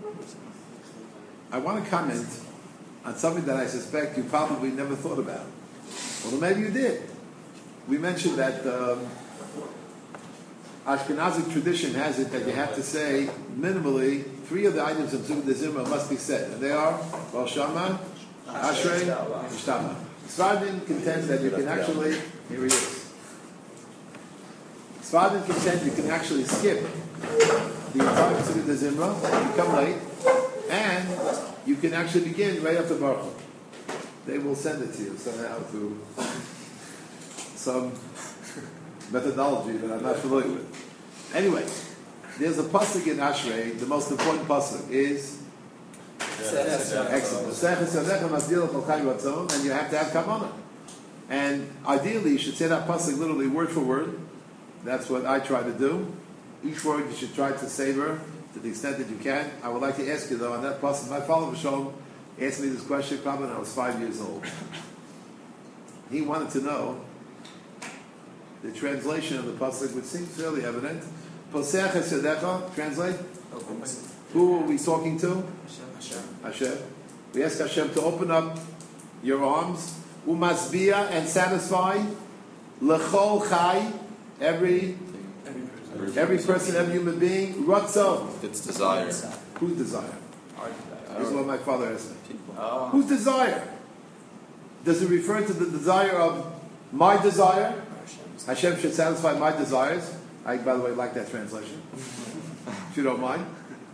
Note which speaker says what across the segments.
Speaker 1: I want to comment on something that I suspect you probably never thought about. Well, maybe you did. We mentioned that Ashkenazic tradition has it that you have to say minimally 3 of the items of the Zimra must be said, and they are Baal Shama, Ashrei, Ishtama. Sfardim contends that you can actually, here he is. Sfardim contends you can actually skip the entire Pesach of the Zimra, you come late, and you can actually begin right after Baruch. They will send it to you somehow through some methodology that I'm not familiar with. Anyway, there's a pasuk in Ashrei. The most important pasuk is excellent. And you have to have kavanah. And ideally, you should say that pasuk literally word for word. That's what I try to do. Each word you should try to savor to the extent that you can. I would like to ask you though on that pasuk. My father V'Shalom asked me this question probably when I was 5 years old. He wanted to know the translation of the pasuk, which seems fairly evident. Poseach Esedecha, translate. Who are we talking to? Hashem. We ask Hashem to open up your arms, umasbia, and satisfy lechol chai, every person, every human being, ratzon.
Speaker 2: It's desire.
Speaker 1: Whose desire? This is what my father asked me. Whose desire? Does it refer to the desire of my desire? Hashem should satisfy my desires. I, by the way, like that translation. If you don't mind.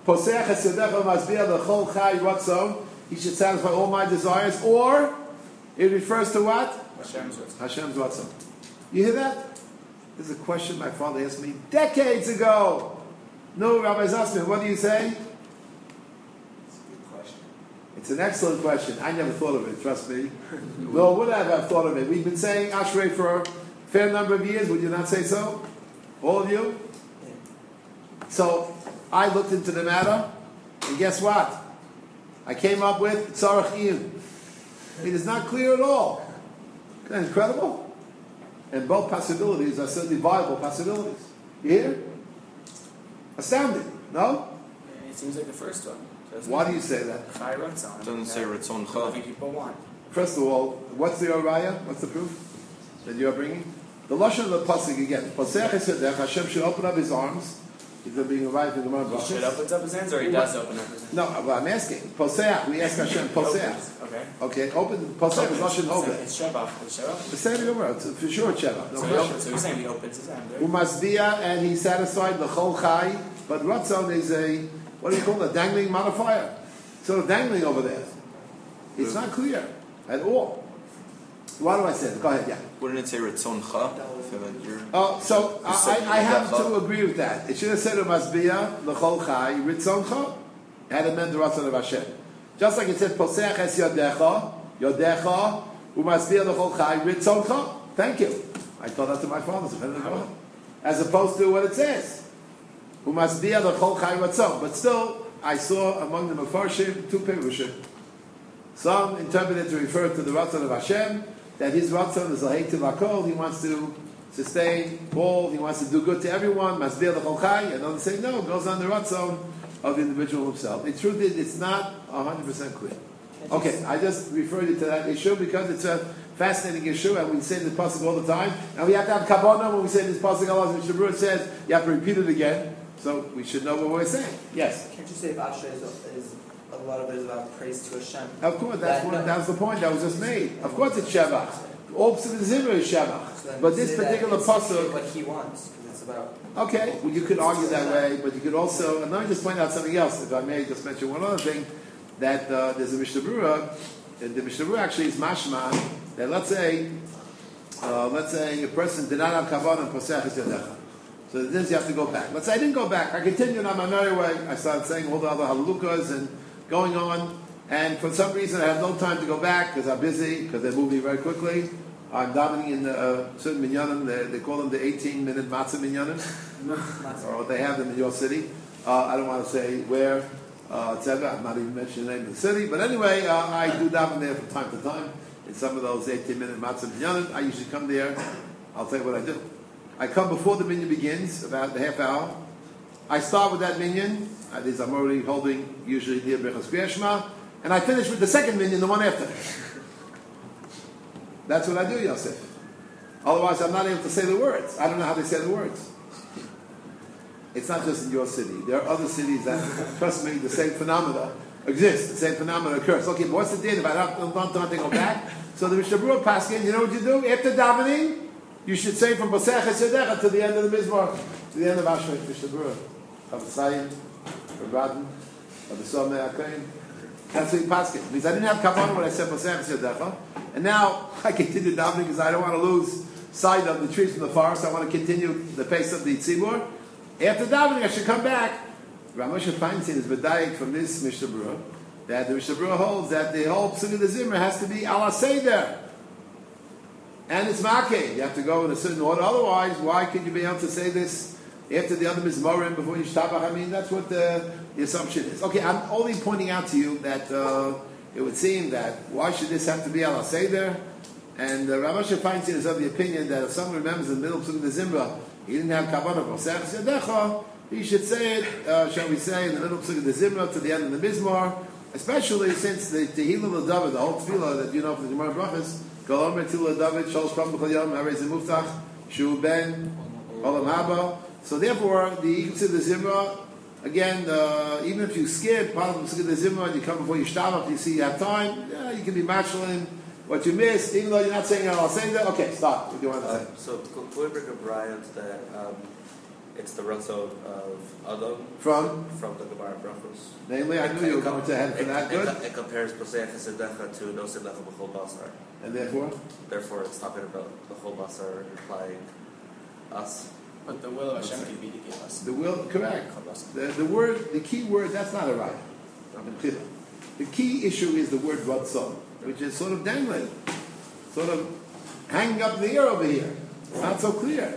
Speaker 1: He should satisfy all my desires. Or, it refers to what? Hashem's Ratzon. You hear that? This is a question my father asked me decades ago. No, Rabbi Zassman, what do you say? It's an excellent question. I never thought of it, trust me. Nor would I have thought of it. We've been saying Ashrei for a fair number of years. Would you not say so? All of you? So, I looked into the matter, and guess what? I came up with Tzarech Iyun. It is not clear at all. Isn't that incredible? And both possibilities are certainly viable possibilities. You hear? Astounding, no?
Speaker 3: It seems like the first one.
Speaker 1: Why do you say that?
Speaker 2: It doesn't say Ratzon Cha.
Speaker 3: People want.
Speaker 1: First of all, what's the Araya? What's the proof that you are bringing? The Lashon of the Pasuk again. Poseach Esedech, Hashem should open up his arms. He's being arrived in the Gemara.
Speaker 3: He should open up his hands, or he does open up his hands?
Speaker 1: No, well, I'm asking. Poseach, we ask Hashem, Poseach. Okay, open, Poseach is Lashon Hoveh.
Speaker 3: It's Shevach.
Speaker 1: The same Gemara, for sure it's Shevach.
Speaker 3: So you're saying he opens his hand, right?
Speaker 1: Umasbia, and he's satisfied the Chol Chai, but Ratzon is a, what do you call it, a dangling modifier. Sort of dangling over there. It's not clear at all. Why do I say that? Go ahead, yeah.
Speaker 2: Wouldn't it say Ratzon Cha?
Speaker 1: So I have to agree with that. It should have said Umasbia, L'chol Chai, Ritzon Cha. It had amended the Ratzon of Hashem. Just like it said, Poseach es Yodecha, Umasbia, L'chol Chai, Ritzon Cha. Thank you. I told that to my fathers, as opposed to what it says. Umasbia, L'chol Chai, Ritzon. But still, I saw among the Mefarshim 2 Perushim. Some interpret it to refer to the Ratzon of Hashem, that his Ratzon is Laheitiv HaKol, he wants to sustain all, he wants to do good to everyone, Masbir L'chol Chai, and others say no, it goes on the Ratzon of the individual himself. The truth is, it's not 100% clear. Okay, I just referred you to that issue because it's a fascinating issue, and we say this pasuk all the time, and we have to have kavanah when we say this pasuk. Allah Mishnah says you have to repeat it again, so we should know what we're saying. Yes.
Speaker 4: Can't you say if Ashrei is a lot of it is about praise to Hashem?
Speaker 1: Of course, that was the point that was just made. Of course, it's Shevach. All Pesach Zimra is Shevach, but this particular pasuk,
Speaker 4: what he wants, because it's about.
Speaker 1: Okay, well, you could argue that way, but you could also. And let me just point out something else, if I may just mention one other thing. That there's a Mishnah Berurah, and the Mishnah Berurah actually is mashma that let's say a person did not have kavanah and posech es yadecha. So this you have to go back. Let's say I didn't go back. I continued on my merry way. I started saying all the other halukahs and going on. And for some reason I have no time to go back because I'm busy, because they move me very quickly. I'm davening in certain minyanim. They call them the 18-minute matzah minyanim, or they have them in your city. I don't want to say where. Etc. I'm not even mentioning the name of the city, but anyway, I do daven there from time to time in some of those 18-minute matzah minyanim. I usually come there. I'll tell you what I do. I come before the minyan begins, about a half hour. I start with that minyan. These I'm already holding usually near Birchas Kriya Shema, and I finish with the second minyan, the one after. That's what I do, Yosef. Otherwise, I'm not able to say the words. I don't know how they say the words. It's not just in your city. There are other cities that, trust me, the same phenomena exists. The same phenomena occurs. Okay, but what's the deal? If I don't go back? So the Mishnah Berurah Paskin, you know what you do? After davening, you should say from Bosech HaSedecha to the end of the Mizmor, to the end of Ashrei Mishnah Berurah. Chavasayim, Rabbadim, Abisomeh HaKain. That's what you Paskin. Because I didn't have kavanah when I said Bosech HaSedecha. And now I continue davening because I don't want to lose sight of the trees from the forest. I want to continue the pace of the tzibur. After davening, I should come back. Rav Moshe Feinstein is medayik from this Mishnah Berurah that the Mishnah Berurah holds that the whole Psuga de Zimra has to be ala seder, and it's makeh. You have to go in a certain order. Otherwise, why could you be able to say this after the other mizmorim before you shtabach? I mean, that's what the assumption is. Okay, I'm only pointing out to you that it would seem that why should this have to be ala seder? And Rav Moshe Feinstein is of the opinion that if someone remembers in the middle of Psuga de Zimra, he didn't have kavanah b'osech sedecha, he should say it, shall we say, in the middle of Psuga de Zimra to the end of the Mizmor, especially since the Tehillah L'David, the whole tefillah that you know from the Gemara Brachas, Kol Omer Tehillah L'David, Shalosh Pam B'chol Yom, Harei Ze Muftach, Shu Ben, Olam Haba. So therefore, the Psuga de Zimra, again, even if you skip part of the Psuga de Zimra and you come before you shtabach, you see you have time, you can be matching what you missed, even though you're not saying I'll say that. Okay, stop. What do you want to say?
Speaker 4: So, could we bring up Ryan that it's the Ratzon of Adam
Speaker 1: from
Speaker 4: the Gemara Brachos?
Speaker 1: Namely, I knew you were coming to head for that. Good.
Speaker 4: It compares Bosech HaSedecha to No Sedecha B'chol Basar.
Speaker 1: And therefore?
Speaker 4: Therefore, it's talking about the whole Basar implying us.
Speaker 3: But the will of Hashem can be to give us.
Speaker 1: The will, correct. The word, the key word, that's not a right. The key issue is the word Ratzon, which is sort of dangling, sort of hanging up in the air over here. It's not so clear.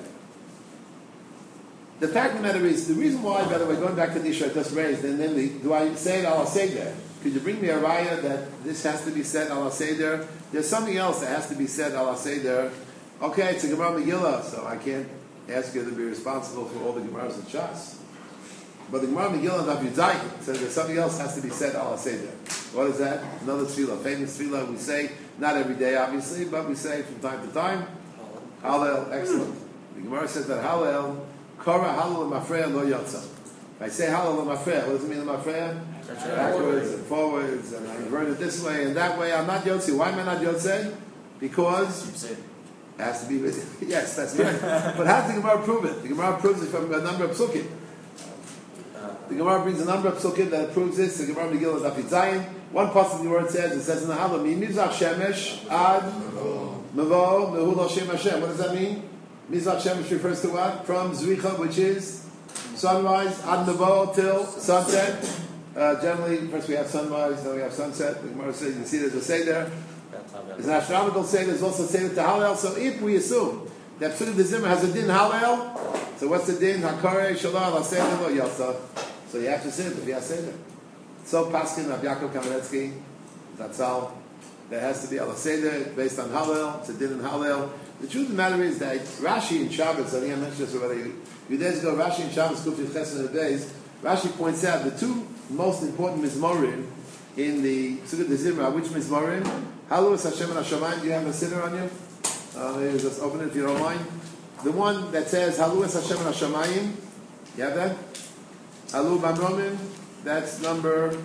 Speaker 1: The fact of the matter is, the reason why, by the way, going back to the issue I just raised, and then do I say it, I'll say that. Could you bring me a raya that this has to be said, I'll say there? There's something else that has to be said, I'll say there. Okay, it's a Gemara Megillah, so I can't ask you to be responsible for all the Gemaras and Shas. But the Gemara Megillah Daf Yud Zayin says that something else has to be said, I'll say there. What is that? Another tefillah, famous tefillah we say, not every day obviously, but we say from time to time. Hallel, excellent. The Gemara says that Hallel, Kora Hallel Mafreya Lo Yotza. If I say Hallel Mafreya, what does it mean Mafreya? Backwards and forwards, and I learn it this way and that way. I'm not Yotze. Why am I not Yotze? Because it has to be with it. Yes, that's right. But how does the Gemara prove it? The Gemara proves it from a number of psukim. The Gemara brings a number of psukim that proves this. The Gemara Megillah Daf Yud Zayin. One passage of the word says, it says in the Hallel, Mizrach Shemesh ad Mevo Mehul Hashem Hashem. What does that mean? Mizrach Shemesh refers to what? From Zricha, which is sunrise, ad Mevo till sunset. Generally, first we have sunrise, then we have sunset. The Gemara says, you see there's a Seder. There's an astronomical Seder, there's also a Seder to Hallel. So if we assume that Psuga de Zimra has a din Hallel, so what's the din? Hakare Shalom Al Seder Lo Yotza. So you have to say it if you have Seder. So Paskin of Yaakov Kamenetsky, that's how there has to be Al Seder based on Hallel. It's a din in Hallel. The truth of the matter is that Rashi in Shabbos, I think I mentioned this already a few days ago, Rashi in Shabbos, Kufit Chesed in the days, Rashi points out the two most important mizmorim in the Psuga de Zimra. Which mizmorim? Halu es Hashem and Hashemayim. Do you have a siddur on you? Maybe just open it if you don't mind. The one that says Halu es Hashem and Hashemayim. You have that? Halu Bamromim. That's number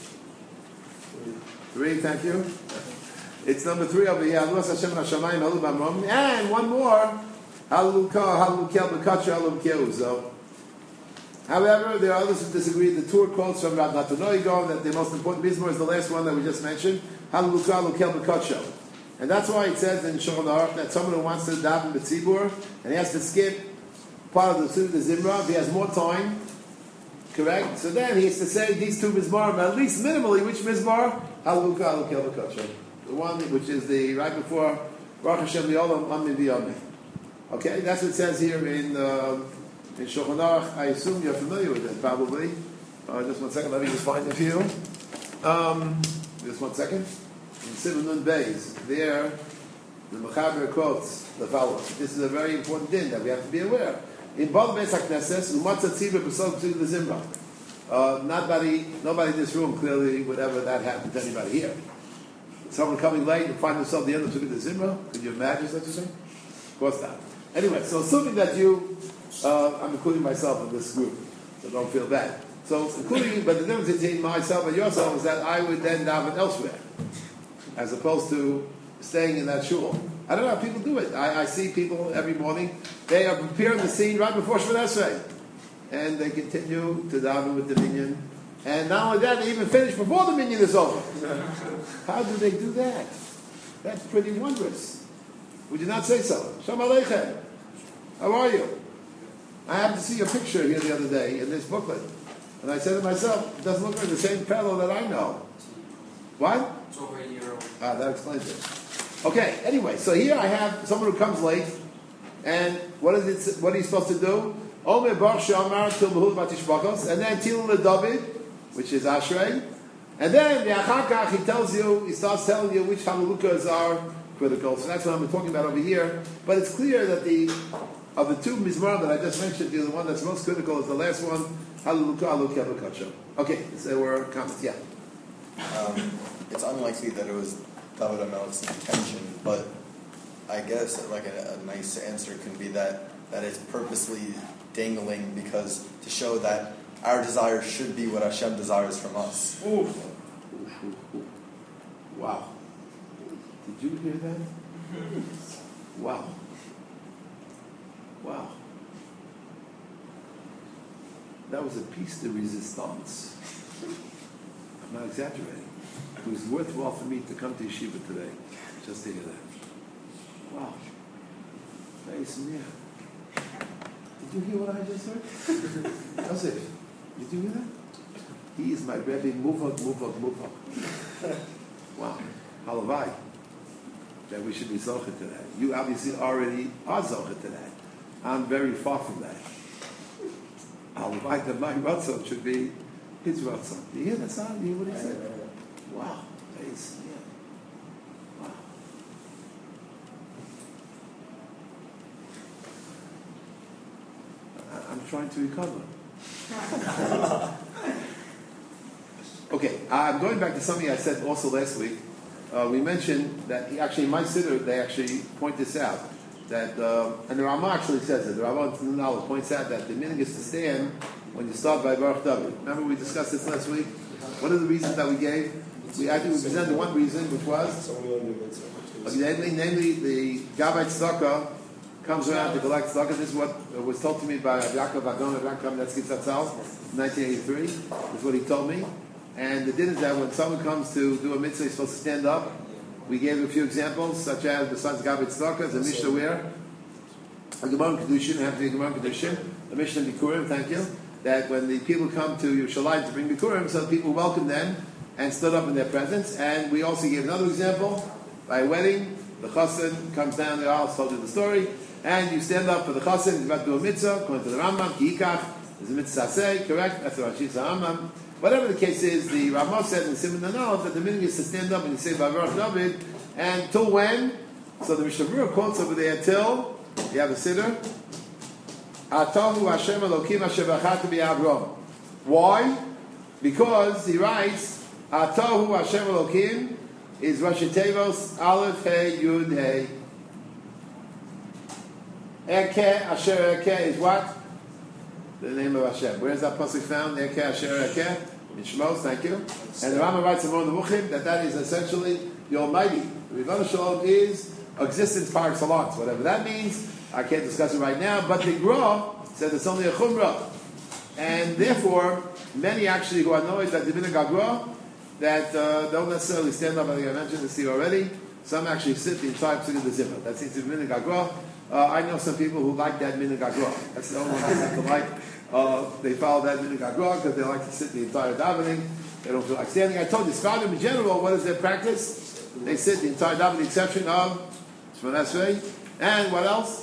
Speaker 1: 3. Thank you. It's number 3 over here. Halu es Hashem and Hashemayim. Halu Bamromim. And one more. Halu Kel B'Katcha Halu B'Keuzo. However, there are others who disagree. The Tur quotes from Rav Natan Gaon that the most important mizmor is the last one that we just mentioned. Haluka Lukel B'Kotcho. And that's why it says in Shulchan Aruch that someone who wants to daven b'tzibur and he has to skip part of the Psuga de Zimra, if he has more time, correct? So then he has to say these two mizmor, at least minimally, which mizmor? Haluka Lukel B'Kotcho. The one which is the right before Baruch Hashem Li'olam Amin V'Yamin. Okay, that's what it says here in Shulchan Aruch. I assume you're familiar with it, probably. Just one second, let me just find it for you. Just one second. In Simon Nun Beis, there, the Mechaber quotes the following. This is a very important thing that we have to be aware. in Bal Beis HaKnesses, Umatzah Tzibah B'Sol Tzibah L'Zimra. Nobody in this room clearly would ever that happen to anybody here. Someone coming late and find themselves at the end of Tzibah L'Zimra? Could you imagine such a thing? Of course not. Anyway, so assuming that you, I'm including myself in this group, so don't feel bad. So including, but the difference between myself and yourself is that I would then daven elsewhere, as opposed to staying in that shul. I don't know how people do it. I see people every morning, they are preparing the scene right before Shemon Esrei, and they continue to daven with the minyan, and not only that, they even finish before the minyan is over. How do they do that? That's pretty wondrous. Would you not say so? Shalom Aleichem. How are you? I happened to see a picture here the other day in this booklet. And I said to myself, it doesn't look like the same fellow that I know. What?
Speaker 3: It's over a year old.
Speaker 1: That explains it. Okay, anyway, so here I have someone who comes late, and what is it? What are you supposed to do? Omer Baruch She'amar Til Behul Batishbachos, and then Tilun LeDavid, which is Ashrei, and then the Achakach, he starts telling you which Halalukas are critical. So that's what I'm talking about over here. But it's clear that of the two Mizmar that I just mentioned, the one that's most critical is the last one, Halaluka Alukia Lukacho. Okay, so there were comments, yeah.
Speaker 2: It's unlikely that it was David HaMelech's intention, but I guess like a nice answer can be that it's purposely dangling because to show that our desire should be what Hashem desires from us.
Speaker 1: Oof. Wow. Did you hear that? Wow. Wow. That was a piece de resistance. I'm not exaggerating. It was worthwhile for me to come to Yeshiva today, just to hear that. Wow. Face near. Did you hear what I just heard? Yosef, did you hear that? He is my Rebbe, Muvak. Wow. Halavai. That we should be Zocheh to that. You obviously already are Zocheh to that. I'm very far from that. Halavai, that my Ratzon should be his Ratzon. Do you hear that sound? Do you hear what he said? Wow. Face near. Wow. I'm trying to recover. Okay, I'm going back to something I said also last week. We mentioned that actually in my siddur they actually point this out that and the Rama actually says it. The Rama points out that the minhag is to stand when you start by Baruch David. Remember we discussed this last week. What are the reasons that we gave? We presented one reason, which was namely the Gabbai Tzedakah comes around to collect tzedakah. This is what was told to me by Yaakov Agon of Yaakov Netsky Tzatzal in 1983. This is what he told me. And the din is that when someone comes to do a mitzvah, he's supposed to stand up. We gave a few examples, such as besides Gabbai Tzedakah, the Mishnah where a Gemara Kedushin, have to be a Gemara Kedushin, the Mishnah Bikurim, thank you, that when the people come to Yerushalayim to bring Bikurim, so the people welcome them and stood up in their presence. And we also gave another example by a wedding. The chassan comes down the aisle, told you the story, and you stand up for the chassan. He's about to do a mitzvah, according to the Rambam, ki yikach, there's a mitzvah say, correct? That's the Rashi Rambam. Whatever the case is, the Rambam said in Siman Nanal that the minhag is to stand up and you say Baruch David, and till when? So the Mishnah Berurah quotes over there till you have a siddur. Atahu Hashem Elokim Asher B'achatu B'Avrom. Why? Because he writes, Atahu Hashem Elokim is Rashi Tevos Aleph Hey Yud Hey. Eke Asher Eke is what? The name of Hashem. Where is that pasuk found? Eke Asher Eke in Shmos. Thank you. And the Rambam writes in Moreh Nevuchim that is essentially the Almighty. The Ribono Shel Olam is existence par excellence. Whatever that means, I can't discuss it right now. But the Gra said it's only a chumrah, and therefore many actually who are annoyed that the minhag Gra that don't necessarily stand up. I think I mentioned this to you already. Some actually sit the entire Pesach of the Zimmer. That seems to be minhag Gra. I know some people who like that minhag Gra. That's the only one they seem to like. They follow that minhag Gra because they like to sit the entire davening. They don't feel like standing. I told you, Sfarim in general, what is their practice? They sit the entire davening, with the exception of Shemon Esrei. And what else?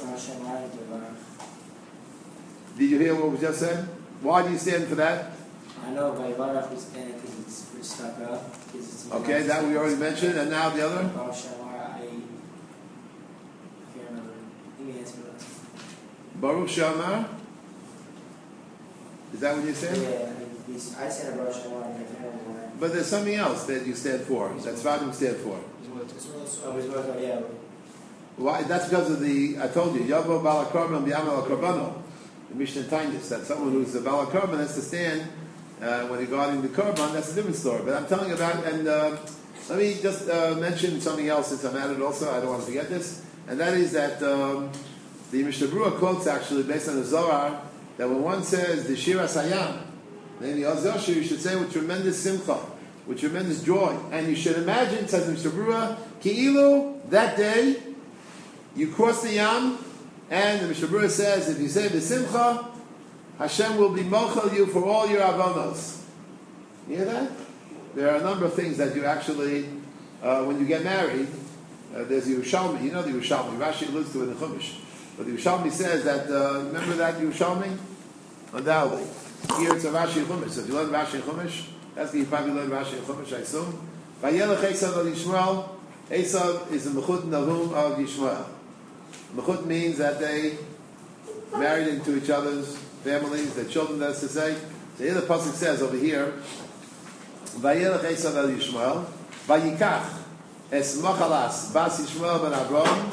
Speaker 1: Did you hear what we just said? Why do you stand for that?
Speaker 5: I know, by Baruch we stand because it's stuck up.
Speaker 1: Okay, that we already mentioned. And now the other?
Speaker 5: Baruch Shamar, I can't remember. Give me an answer.
Speaker 1: Baruch Shamar. Is that what you're saying?
Speaker 5: Yeah, I said a Rosh Hashanah.
Speaker 1: But there's something else that you stand for. That's Vadim stand for.
Speaker 5: Yeah.
Speaker 1: Why? That's because of I told you, Yavo Balakorban B'Yamal Korbano. The Mishnah Tainis, that someone who's a Balakorban has to stand when regarding the Korban. That's a different story. But I'm telling you about, and let me just mention something else since I'm at it also. I don't want to forget this. And that is that the Mishnah Berurah quotes actually based on the Zohar that when one says the Shir HaSayam, then the Oz Yashir you should say with tremendous simcha, with tremendous joy. And you should imagine, says Mishnah Berurah, Ki'ilu, that day, you cross the Yam, and the Mishnah Berurah says, if you say B'simcha, Hashem will be mochel you for all your avonos. You hear that? There are a number of things that you actually, when you get married, there's the Yerushalmi. You know the Yerushalmi. Rashi alludes to it in the Chumash. But the Yerushalmi says that, remember that Yerushalmi? Undoubtedly. Here it's a Rashi and Chumash. So if you learn Rashi and Chumash, that's the you probably learn Rashi and Chumash, I assume. Vayelech Esav al Yishmael. Esav is the Mechut Nahum of Yishmael. Mechut means that they married into each other's families, their children, that's to say. So here the Pasuk says over here, Vayelech Esav al Yishmael. Vayikach es Machalas Bas Yishmael ben Avram.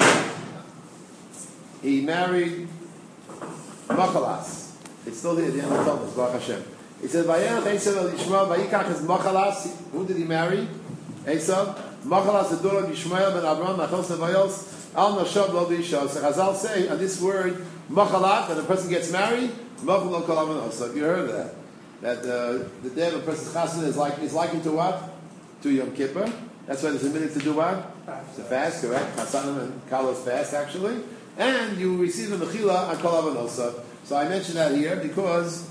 Speaker 1: He married Machalas. It's still there at the end of the Talmud, Baruch Hashem. It says, Vayelech Esav el Yishmael, Vayikach es Machalas. Who did he marry? Esav. Machalas, the daughter of Yishmael ben Avram, Nachos Nevayos, Al Nashav lo B'Isha. So Chazal say, on this word, Machalat, when a person gets married, Machal lo kol avanos. So have you heard of that? That the day of a person's chasana is likened to what? To Yom Kippur. That's why there's a minute to do what? To fast, correct? Chasanim and Kalos fast, actually. And you receive the Mechila on kol avanosa. So I mention that here because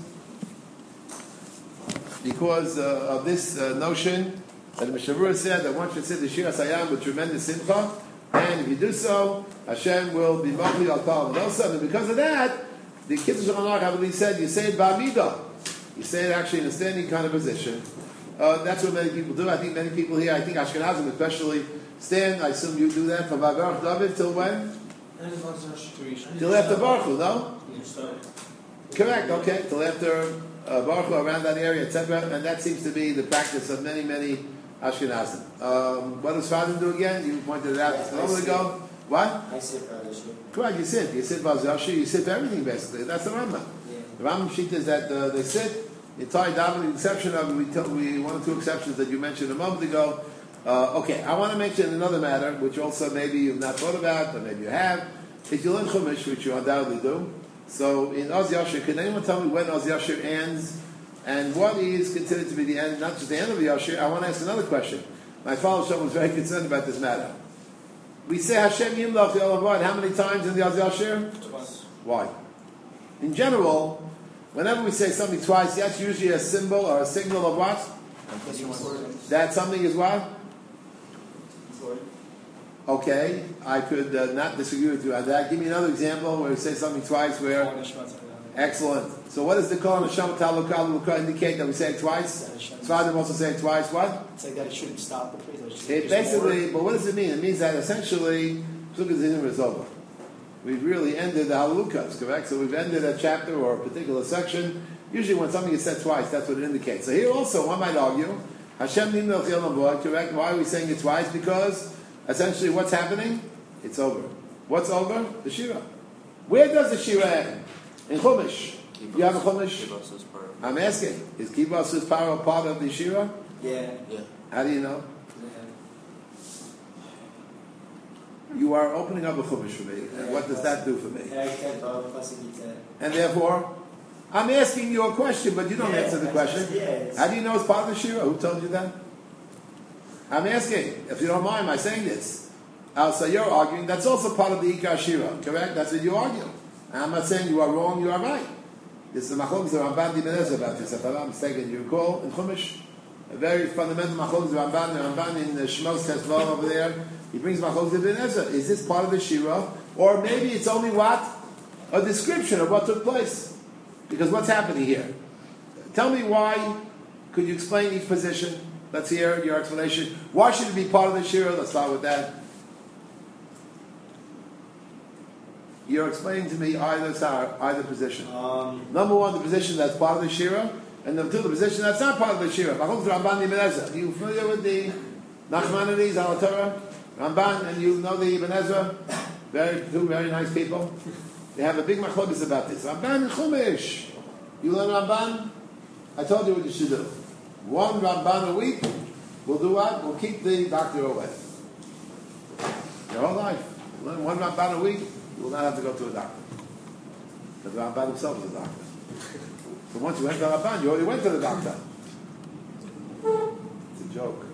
Speaker 1: of this notion that the Mishnah Berurah said that one should say the Shir HaSayam with tremendous simcha, and if you do so, Hashem will be machli al kol avanosa. And because of that, the Kitzur Shulchan Aruch, I believe, said you say it ba'amidah. You say it actually in a standing kind of position. That's what many people do. I think many people here, I think Ashkenazim especially, stand. I assume you do that from Vavarach David till when? Till after Baruch Hu, no? Correct, okay. Till after Baruch Hu, around that area, etc. And that seems to be the practice of many, many Ashkenazim. What does Fadim do again? You pointed it out just a moment ago. What?
Speaker 5: I sit Vazashi.
Speaker 1: Correct, you sit Vazashi, you sit for everything basically. That's the Rambam.
Speaker 5: Yeah.
Speaker 1: The Rambam sheet is that they sit, the entire davening, with the exception of, we one or two exceptions that you mentioned a moment ago. Okay, I want to mention another matter, which also maybe you've not thought about, but maybe you have. If you learn Chumash, which you undoubtedly do, so in Oz Yashir, can anyone tell me when Oz Yashir ends, and what is considered to be the end, not just the end of Yashir? I want to ask another question. My father was very concerned about this matter. We say Hashem Yimlach the Olam how many times in the Oz Yashir?
Speaker 3: Twice.
Speaker 1: Why? In general, whenever we say something twice, that's usually a symbol or a signal of what? That something is what? Okay, I could not disagree with you on that. Give me another example where we say something twice where... Excellent. So what does the Kol Neshama Talukah indicate that we say it twice? Sfadim also say it twice, what?
Speaker 6: It's like that it shouldn't stop the praise.
Speaker 1: It basically, but what does it mean? It means that essentially, Sukkot Zimmer is over. We've really ended the Halukas, correct? So we've ended a chapter or a particular section. Usually when something is said twice, that's what it indicates. So here also, one might argue, Hashem Nimel Chil correct? Why are we saying it twice? Because essentially what's happening? It's over. What's over? The Shira. Where does the Shira end? In Chumash. You have a Chumash? I'm asking, is Kibbutz Power part of the Shira?
Speaker 5: Yeah.
Speaker 1: How do you know?
Speaker 5: Yeah.
Speaker 1: You are opening up a Chumash for me. And what does that do for me? And therefore, I'm asking you a question, but you don't answer the question. How do you know it's part of the Shira? Who told you that? I'm asking, if you don't mind my saying this. So you're arguing, that's also part of the Ikar Shira, correct? That's what you argue. I'm not saying you are wrong, you are right. This is the Machlokes of Ramban Ibn Ezra about this. If I'm not mistaken, you recall in Chumash, a very fundamental Machlokes of Ramban in Shmos Tesvav over there. He brings Machlokes Ibn Ezra. Is this part of the Shira, or maybe it's only what a description of what took place? Because what's happening here? Tell me why. Could you explain each position? Let's hear your explanation. Why should it be part of the Shira? Let's start with that. you're explaining to me either position. Number one, the position that's part of the Shira, and number two, the position that's not part of the Shira. Are you familiar with the Nachmanides, Al Torah? Ramban, and you know the Ibn Ezra? Two very nice people. They have a big machlokes about this. Ramban and Chumash. You learn Ramban? I told you what you should do. One Ramban a week. We'll do what? We'll keep the doctor away. Your whole life. Learn one Ramban a week. You will not have to go to a doctor. Because the Ramban himself is a doctor. So once you went to Ramban, you already went to the doctor. It's a joke.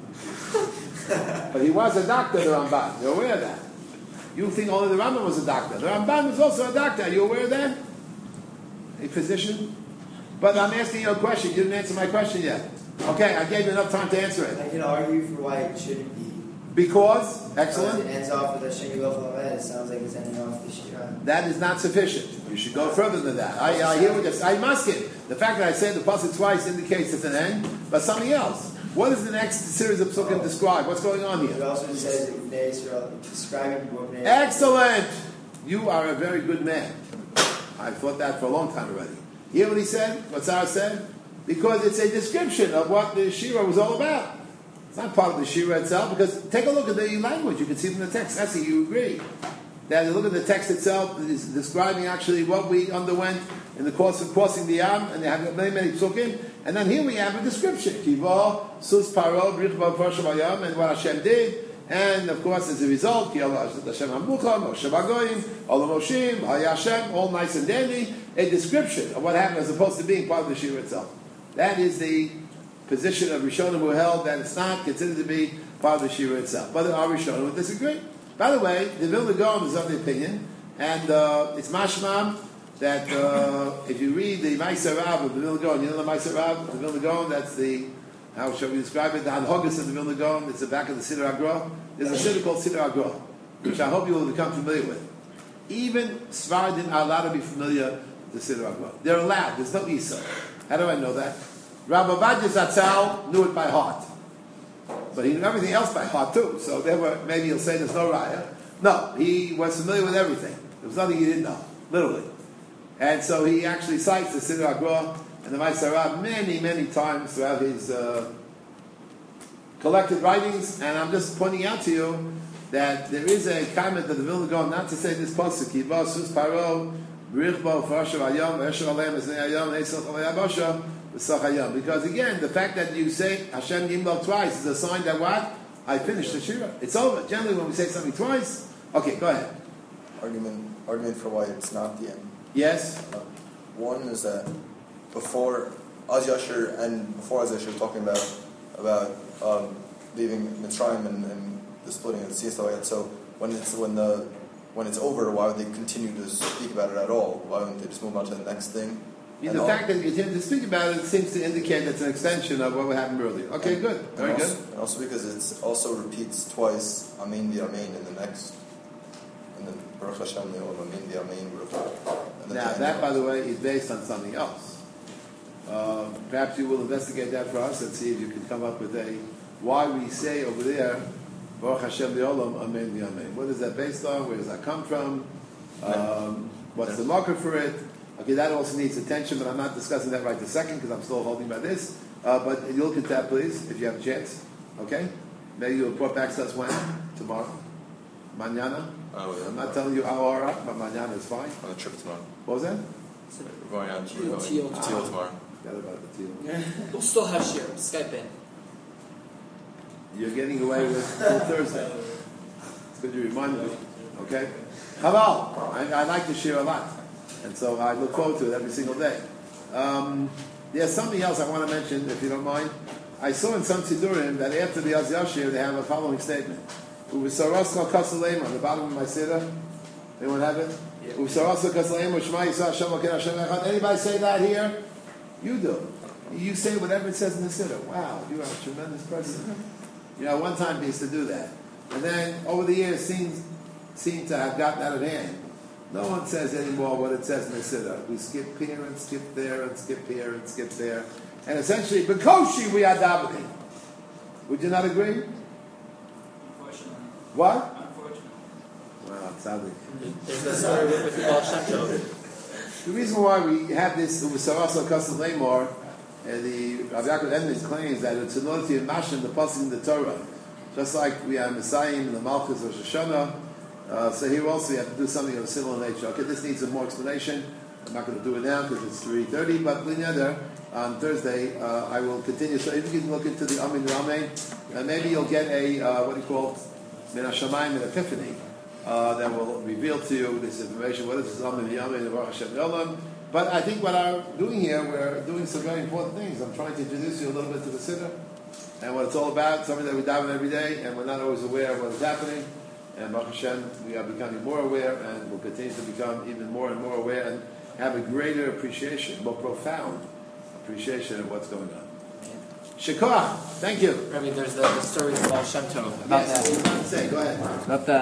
Speaker 1: But he was a doctor, the Ramban. You're aware of that. You think only the Rambam was a doctor. The Ramban was also a doctor. Are you aware of that? A physician? But I'm asking you a question. You didn't answer my question yet. Okay, I gave you enough time to answer it.
Speaker 5: I can argue for why it shouldn't be.
Speaker 1: Because? Excellent.
Speaker 5: It ends off with Hashem Yilach Lamed. It sounds like it's ending off the Shira.
Speaker 1: That is not sufficient. You should go further than that. I hear what you're saying. I must get. The fact that I said the pasuk twice indicates it's an end, but something else. What does the next series of psukim describe? What's going on here?
Speaker 5: It also says that Bnei Israel, describing Bnei Israel.
Speaker 1: Excellent! You are a very good man. I've thought that for a long time already. You hear what he said? What Sarah said? Because it's a description of what the Shira was all about. It's not part of the Shira itself, because take a look at the language. You can see from the text. That's you agree. That you look at the text itself, it's describing actually what we underwent in the course of crossing the Yam, and they have many, many psukim. And then here we have a description. Kiva, Sus Paro, Brichba, Parsham, and what Hashem did. And of course, as a result, Hashem Hamucha, Moshe Bagoyim, Olam Moshim, Hayashem, all nice and dandy. A description of what happened as opposed to being part of the Shira itself. That is the position of Rishonim who held that it's not considered to be part of the Shira itself. But our Rishonim would disagree. By the way, the Vilna Gaon is of the opinion, and it's mashmam that if you read the Ma'aser Rav of the Vilna Gaon, you know the Ma'aser Rav of the Vilna Gaon, that's the, how shall we describe it, the Hanhogas of the Vilna Gaon, it's the back of the Siddur Agra. There's a Siddur called Siddur Agra, which I hope you will become familiar with. Even Sfaradim are allowed to be familiar with the Siddur Agra. They're allowed, there's no Isa. How do I know that? Rabbi Ovadia Zatzal knew it by heart. But he knew everything else by heart too. So maybe he'll say there's no raya. No, he was familiar with everything. There was nothing he didn't know, literally. And so he actually cites the Siddur Agra and the Ma'aser Rav many, many times throughout his collected writings. And I'm just pointing out to you that there is a comment of the Vilna Gaon not to say this pasuk, Kiva Sus Paro, Brichba Farashav Ayam, Esher Alem Esnei Ayam, Esel Chalei Abasha. Because again, the fact that you say Hashem Yimdal twice is a sign that what? I finished the Shira. It's over. Generally, when we say something twice, okay, go ahead.
Speaker 2: Argument for why it's not the end.
Speaker 1: Yes.
Speaker 2: One is that before Az Yashar and before Az Yashar talking about leaving Mitzrayim and the splitting of the sea stuff like that. So when it's over, why would they continue to speak about it at all? Why wouldn't they just move on to the next thing?
Speaker 1: The fact that you continue to speak about it seems to indicate that it's an extension of what happened earlier. Okay, good. Very good.
Speaker 2: And also because it also repeats twice, Amen the Amen in the next. And then Baruch Hashem Le'olam Amen the Amen.
Speaker 1: Now, that, by the way, is based on something else. Perhaps you will investigate that for us and see if you can come up with why we say over there, Baruch Hashem Le'olam Amen the Amen. What is that based on? Where does that come from? What's the marker for it? Okay, that also needs attention, but I'm not discussing that right this second because I'm still holding by this. But you look at that, please, if you have a chance. Okay? Maybe you'll report back to us when? Tomorrow? Mañana?
Speaker 2: Oh, yeah.
Speaker 1: I'm not telling you how or but mañana is fine.
Speaker 2: On a trip tomorrow.
Speaker 1: What was that?
Speaker 2: We're going on
Speaker 3: Teal
Speaker 2: tomorrow.
Speaker 1: Forgot about the teal.
Speaker 3: We'll still have share. Skype in.
Speaker 1: You're getting away with till Thursday. It's good you reminded me. Okay? Chaval. I like to share a lot. And so I look forward to it every single day. There's something else I want to mention, if you don't mind. I saw in some Sidurim that after the Az Yashir, they have a following statement. Uv'sarascha kasalema, on the bottom of my Siddur. Anyone have it? Uv'sarascha kasalema, Shema Yisrael Hashem Elokeinu Hashem Echad. Anybody say that here? You do. You say whatever it says in the Siddur. Wow, you are a tremendous person. One time we used to do that. And then, over the years, seemed to have gotten out of hand. No one says anymore what it says in the Siddur. We skip here and skip there and skip here and skip there. And essentially, Bekoshi, we are davening. Would you not agree?
Speaker 5: Unfortunately.
Speaker 1: What?
Speaker 5: Unfortunately.
Speaker 1: Wow, sadly.
Speaker 3: There's the story with the Baal Shem Tov.
Speaker 1: The reason why we have this Usaraso Kasim Lamor, the Rav Yaakov Edmonds claims that it's in order to imagine the pasuk in the Torah, just like we have Messiah in the Malchus of Rosh Hashanah. So here also we have to do something of a similar nature. Okay, this needs some more explanation. I'm not going to do it now because it's 3:30, but Linyadar, on Thursday I will continue. So if you can look into the Amin Ramein, and maybe you'll get a what do you call it? Min HaShamayim, an epiphany that will reveal to you this information. What is this Amin Yamin and Baruch Hashem Yolam? But I think what I'm doing here, we're doing some very important things. I'm trying to introduce you a little bit to the Siddur and what it's all about, something that we daven every day, and we're not always aware of what is happening. And Baruch Hashem, we are becoming more aware, and will continue to become even more and more aware, and have a greater appreciation, more profound appreciation of what's going on. Shekah, thank you.
Speaker 3: Rabbi, there's the story with Baal Shem Tov about
Speaker 1: Yes,
Speaker 3: that.
Speaker 1: say, go ahead.
Speaker 3: About the